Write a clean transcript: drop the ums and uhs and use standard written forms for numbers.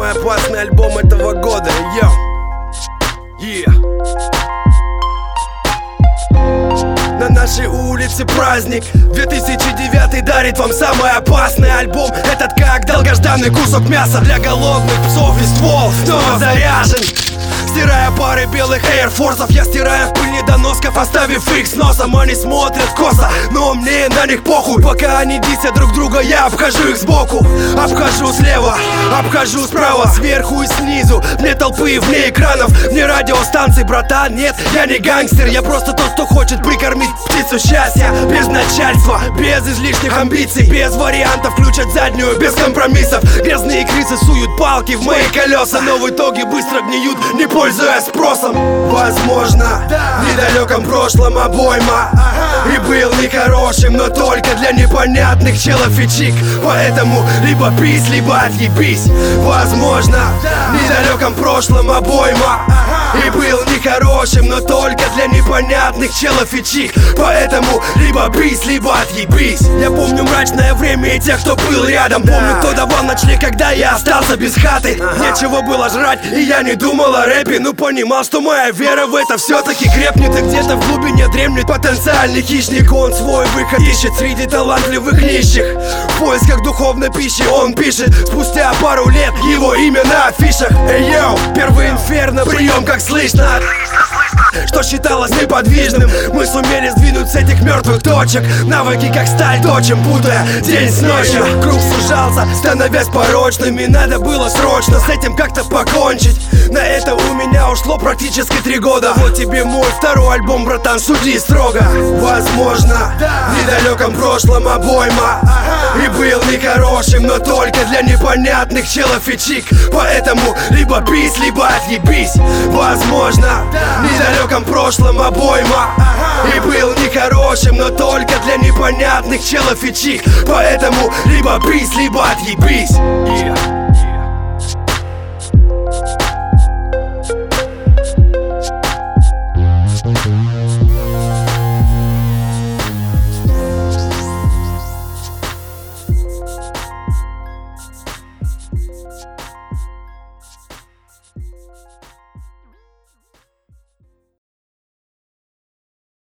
самый опасный альбом этого года. Йоу. На нашей улице праздник. 2009 дарит вам самый опасный альбом. Этот как долгожданный кусок мяса для голодных псов. И ствол снова заряжен. Стирая пары белых эйрфорсов, я стираю в пыль недоносков, оставив их с носом. Они смотрят косо, но мне на них похуй. Пока они дисят друг друга, я обхожу их сбоку. Обхожу слева, обхожу справа, сверху и снизу. Вне толпы, вне экранов, вне радиостанций. Братан, нет, я не гангстер, я просто тот, кто хочет прикормить птицу счастья. Без начальства, без излишних амбиций, без вариантов включать заднюю, без компромиссов. Грязные крысы суют палки в мои колеса, но в итоге быстро гниют, не пользуясь спросом. Возможно, в недалеком прошлом обойма и был нехорошим, но только для непонятных челов и чик. Поэтому либо пись, либо отъебись. Возможно, в недалеком прошлом обойма и был нехорошим, но только для непонятных челов и чик. Поэтому либо пись, либо отъебись. Я помню мрачное время и тех, кто был рядом. Помню, кто давал ночлег, когда я остался без хаты. Нечего было жрать, и я не думал о рэпе. Ну понимал, что моя вера в это все-таки крепнет. И где-то в глубине дремлет потенциальный хищник. Он свой выход ищет среди талантливых нищих. В поисках духовной пищи он пишет спустя пару лет его имя на афишах. Эй, йоу, первый инферно, прием как слышно, что считалось неподвижным. Мы сумели сдвинуть с этих мертвых точек. Навыки как сталь точим, путая день с ночью. Круг сужался, становясь порочным, и надо было срочно с этим как-то покончить. На это у меня ушло практически 3 года. Вот тебе мой второй альбом, братан, суди строго. Возможно, в недалеком прошлом обойма и был нехорошим, но только для непонятных челов и чик. Поэтому либо пись, либо отъебись. Возможно, в недалеком прошлом обойма и был нехорошим, но только для непонятных челов и чик. Поэтому либо пись, либо отъебись.